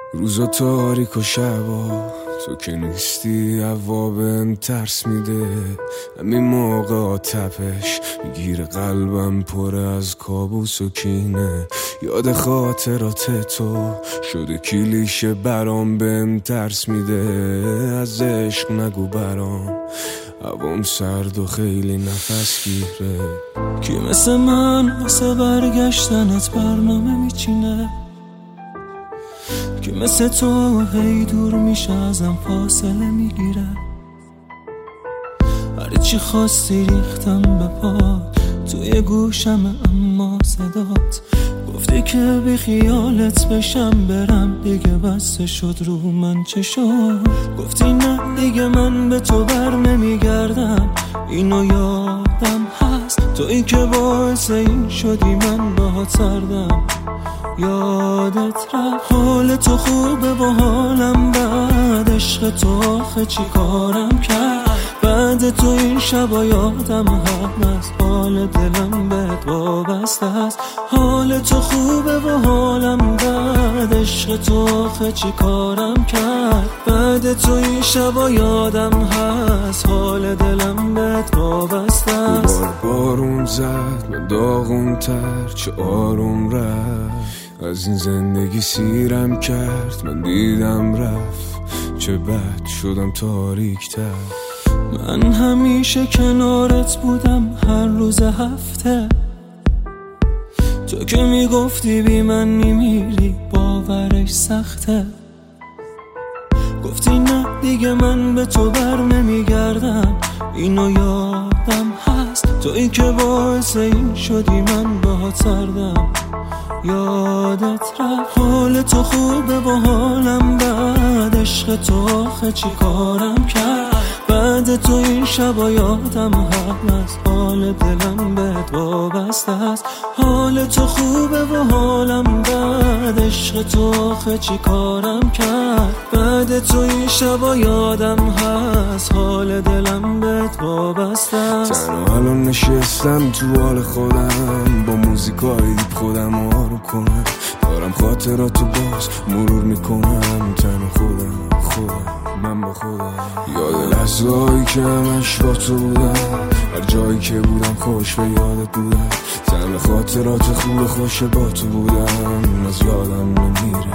روزا تاریک و شبا تو که نیستی هوا بهم ترس میده. همین موقع تپش میگیره قلبم پر از کابوس و کینه. یاد خاطرات تو شده کلیشه برام بهم ترس میده. از عشق نگو برام هوام سرد و خیلی نفس گیره. کی مثل من واسه برگشتنت برنامه میچینه؟ کی مثل تو هی دور میشه ازم فاصله میگیره؟ هر چی خواستی ریختم به پات توی گوشم، اما صدات گفتی که بی خیالت بشم برم دیگه بسته شد رو من چشات. گفتی نه دیگه من به تو بر نمیگردم، اینو یادم هست. تویی که باعث این شدی من باهات سردم، یادت رفت. حال تو خوبه و حالم بد، عشق تو آخه چی کارم کرد؟ بعد تو این شبا یادم هست، حال دلم بهت وابسته است. حال تو خوبه و حالم بد، عشق تو آخه چی کارم کرد؟ بعد تو این شبا یادم هست، حال دلم بهت وابسته است. بارون زد من داغون تر چه آروم رفت. از این زندگی سیرم کرد من دیدم رفت، چه بد شدم تاریک تر. من همیشه کنارت بودم هر روز هفته، تو که میگفتی بی من نمیری باورش سخته. گفتی نه دیگه من به تو بر نمیگردم، اینو یادم هست. تویی که باعث این شدی من باهات سردم، یادت رفت. حال تو خوبه و حالم بد، عشق تو آخه چی کارم کرد؟ بعد تو این شبا یادم هست، حال دلم بهت وابسته است. حال تو خوبه و حالم بد، عشق تو آخه چی کارم کرد؟ بعد تو این شبا یادم هست، حال دلم بهت وابسته است. تنها الان نشستم تو حال خودم، با موزیکای دیپ خودم آروم کنم. دارم خاطراتو باز مرور میکنم، تنها خودم من با خودم. یاد لحظه‌هایی که همش با تو بودم، هر جایی که بودم خوش به یادت بودم. تنها خاطرات خوب خوش با تو بودم، از یادم نمیره